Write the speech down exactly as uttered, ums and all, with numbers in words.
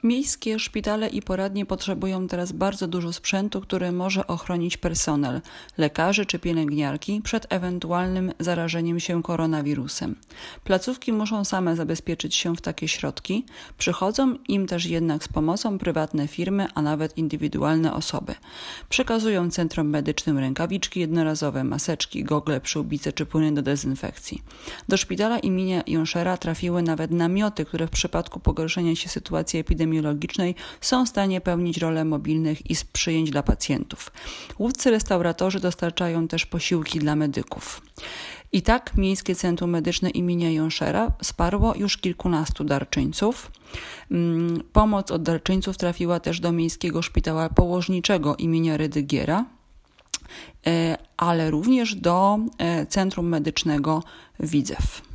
Miejskie szpitale i poradnie potrzebują teraz bardzo dużo sprzętu, który może ochronić personel, lekarzy czy pielęgniarki przed ewentualnym zarażeniem się koronawirusem. Placówki muszą same zabezpieczyć się w takie środki, przychodzą im też jednak z pomocą prywatne firmy, a nawet indywidualne osoby. Przekazują centrom medycznym rękawiczki jednorazowe, maseczki, gogle, przyłbice czy płyny do dezynfekcji. Do szpitala imienia Jonszera trafiły nawet namioty, które w przypadku pogorszenia się sytuacji epidemiologicznej są w stanie pełnić rolę mobilnych izb przyjęć dla pacjentów. Łódzcy restauratorzy dostarczają też posiłki dla medyków. I tak Miejskie Centrum Medyczne imienia Jonszera wsparło już kilkunastu darczyńców. Pomoc od darczyńców trafiła też do Miejskiego Szpitala Położniczego imienia Rydygiera, ale również do Centrum Medycznego Widzew.